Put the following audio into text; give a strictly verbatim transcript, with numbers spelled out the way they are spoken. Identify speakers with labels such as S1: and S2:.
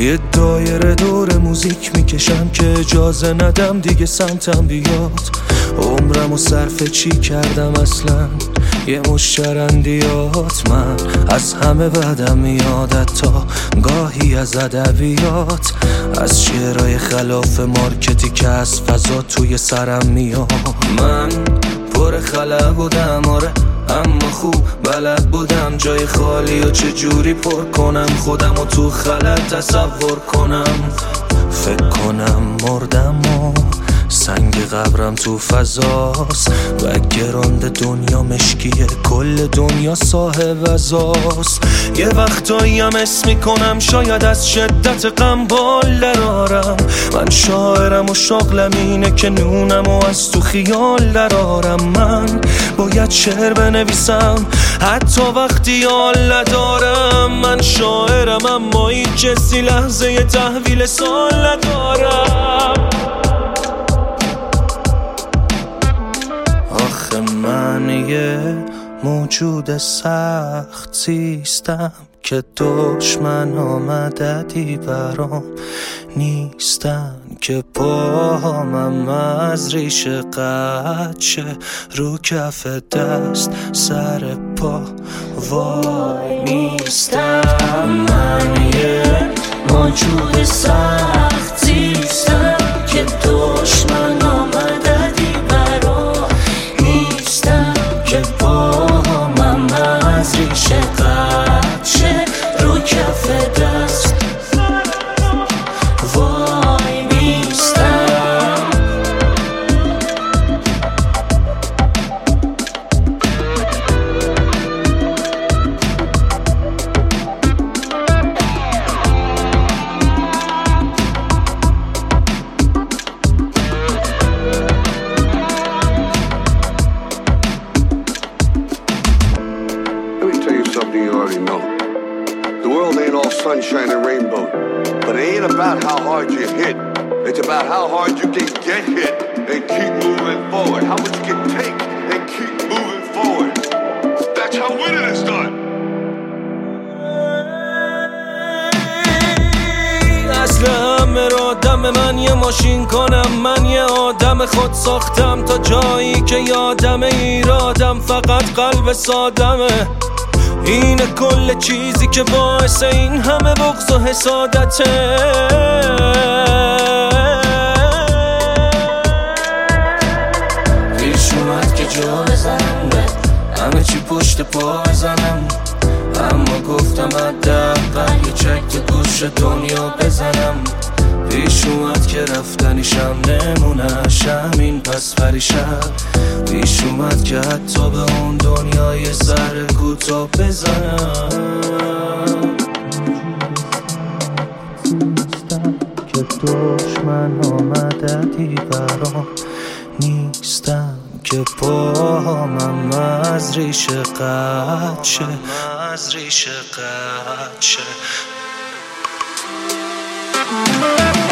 S1: یه دایره دور موزیک میکشم که اجازه ندم دیگه سمتم بیاد. عمرمو صرف چی کردم اصلا؟ یه مش چرندیات. من از همه بدم میاد، تا گاهی از ادبیات، از شعرهای خلاف مارکتی که از فضا توی سرم میاد. من پر خلا بودم آره، اما خوب بلد بودم جای خالی و چجوری پر کنم خودم و تو خلط تصور کنم. فکر کنم مردم و سنگ قبرم تو فضاست، بک‌گراند دنیا مشکیه، کل دنیا صاحب ازاست. یه وقتایی هم اسم میکنم شاید از شدت غم بال درارم. من شاعرم و شغلم اینه که نونم و از تو خیال درارم. من باید شعر بنویسم حتی وقتی حال ندارم. من شاعرم اما هیچ کسی لحظه تحویل سال ندارم. آخه من یه موجود سخت زیستم که دشمن آمددی برام نیستن، که پاهامم از ریشه قطع شه رو کف دست سر پا وای نیستم. من یه موجود سخت زیستم که دشمن آمددی برام نیستم، که پاهامم از ریشه قطع شه رو کف دست وای نیستم.
S2: Something you already know. The world ain't all sunshine and rainbow, but it ain't about how hard you hit. It's about how hard you can get hit and keep moving forward. How much you can take and keep moving forward. That's how winning is done.
S1: اصل همه را دم من یه ماشین کنم، من یه آدم خود ساختم تا جایی که یادم ایرادم فقط قلب سادمه. اینه کل چیزی که باعث این همه بغض و حسادته. پیش اومد که جا بزنم به همه چی پشت پا بزنم، اما گفتم حداقل یه چک تو گوش دنیا بزنم. پیش اومد که رفتنیشم نمونش همین پس پریشم. پیش اومد که حتی به اون دنیای سر کوتا بزنم. که دشمن آمددی برام نیستم، که پاهامم از ریشه قطع شه از ریشه قطع شه.